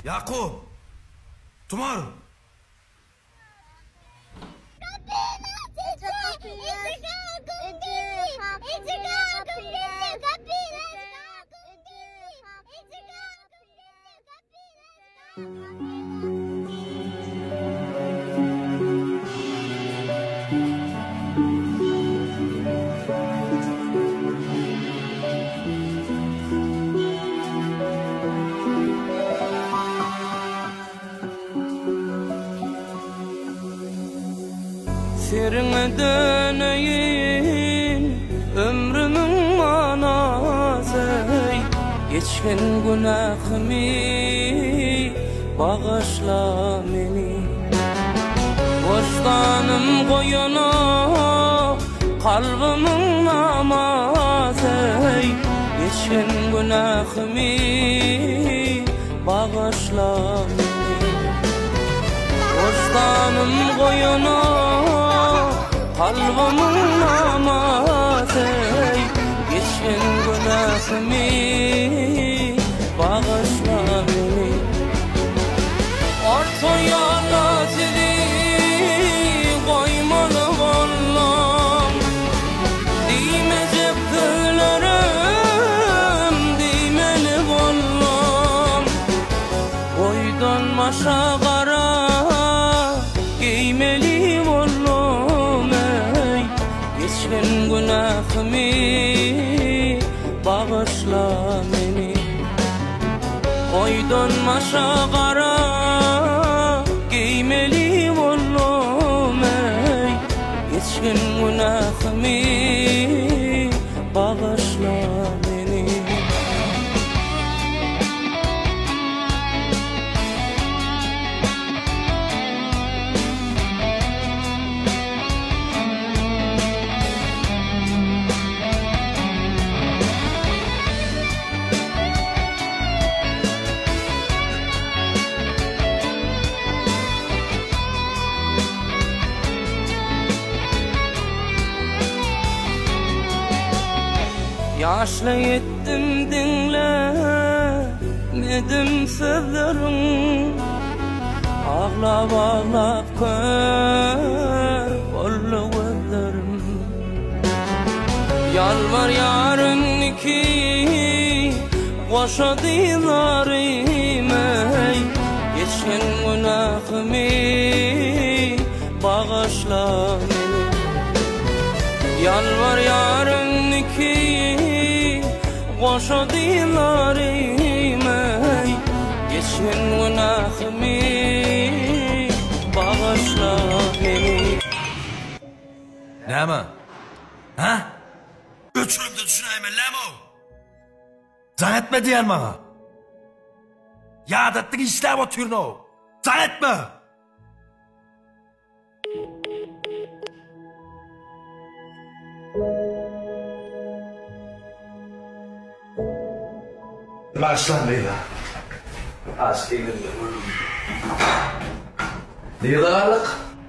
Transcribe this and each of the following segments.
Yakup! Tumar! Serine döneyim ömrümün manası, geçken günahımı bağışla beni. Vicdanım koyana kalbimin namazı, geçken günahımı bağışla beni. Vicdanım koyana kalbimin namazı, geçen günahımı bağışla beni. Ortaya seni koymalı vallam, değmeyecek güllerim, değmeli vallam. Boydan maşa kara giymeli vallam, geçen günahımı bağışla beni. Boydan maşa kara giymeli vallam, geçen günahımı bağışla beni. Yaşla yettim dinlemedim sözlerim, ağlap ağlap kör oldu gözlerim. Yalvar yarın iki koşa dilarime, geçen günahımı bağışla beni. Yalvar yarın iki koşa dilarime, geçen günahımı bağışla beni. Näme? Ha? Göçürüp de düşüneyim elleme o. Zan etme diyen bana. Yadetlik işler oturun o. Zan etme. Başlan Leyla. Az elimde vurdum. Leylalık.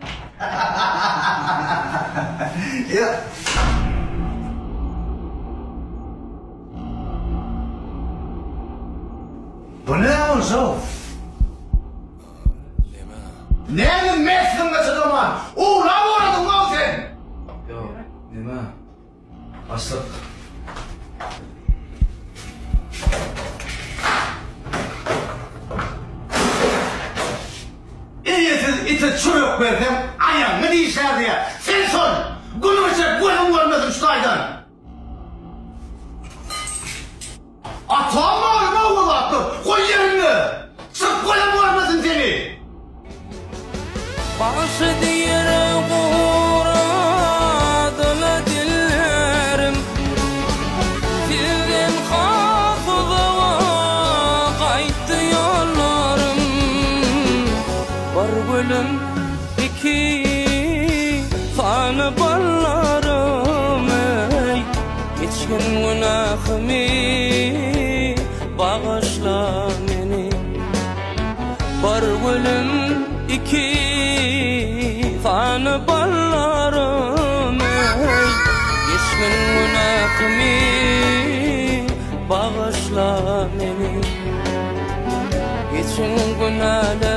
Ya. Bu ne olsun? Neyin mesleğin kaçı zaman? Uğra mı uğradın lan sen? Yok, nima? Aslı. İti çürük verdim, ayağımı değişler diye. Sen sor, günümüzde gözüm görmedim şu aydan. Atağım mı ölme oğul attı, koy yerini. Çık gözüm görmedim seni. Başı diyere uğradılar dillerim, dilden hafızama kayıttı yollarım. Var gülüm iki fanı ballarım, geçen günahımı bağışla beni. Var gülüm iki fanı ballarım, geçen günahımı bağışla beni. Yaşın günahlar